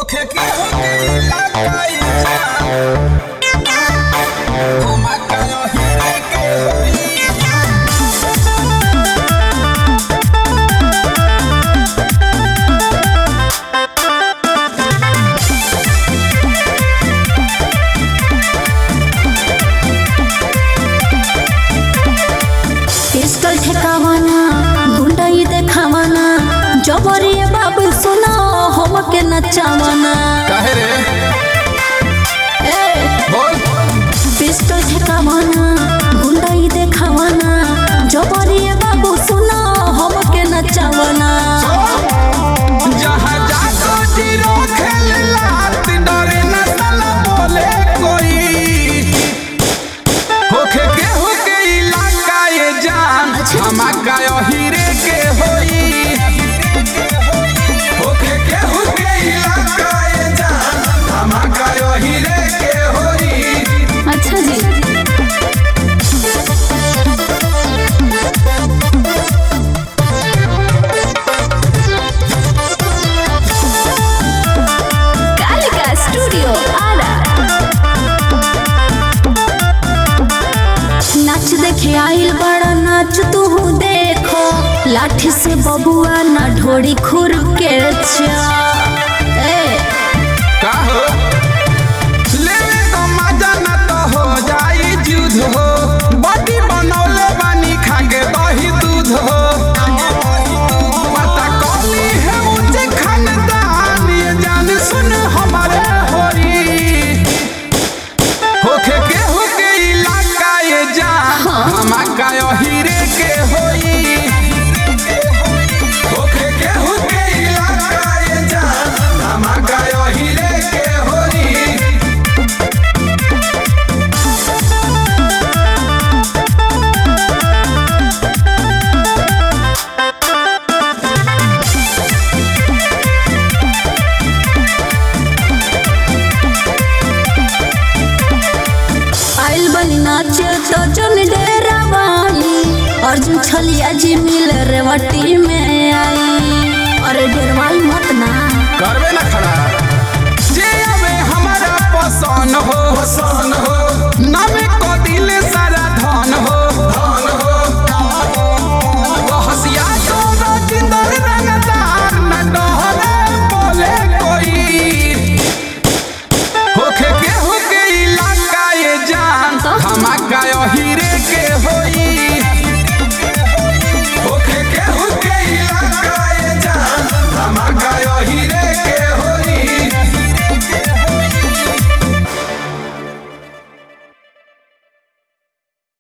होखे के लगाई हो मकायो हीरे के होई पिस्टल ठेकावाना गुंडाई देखावाना जबरी बाबू सुना हमके नचावाना काहे रे ए बोल पिस्टल ठेकावाना गुंडाई देखावाना जबरी बाबू सुना हमके नचावाना जहाँ जाको जीरो खेलला डरे न साला बोले कोई होखे के इलाका ये जान हमकायो हीरे के होई होखे के इलाका ये जान हमकायो हीरे के होई अच्छा जी कालिका स्टूडियो आरा नाच देखे आइल बड़ा नाच तू देखो लाठी से बबुआ ना ढोड़ी खुर के का हो लेवे तो मजा न तो हो जाई जुध हो बॉडी बनौले बानी खाके दही दूध हो पता कौली है ऊंचे खानदान ये जान सुन हमारे होरी होखे के इलाका ये जान हमकायो हीरे के होई होखे के इलाका ये जान हमकायो हीरे के होई आइल बनी नाच तो चल डेरा वाली अर्जुन छलिया जी मिल रेवटी में आई अरे डेरवाई मत ना करबे ना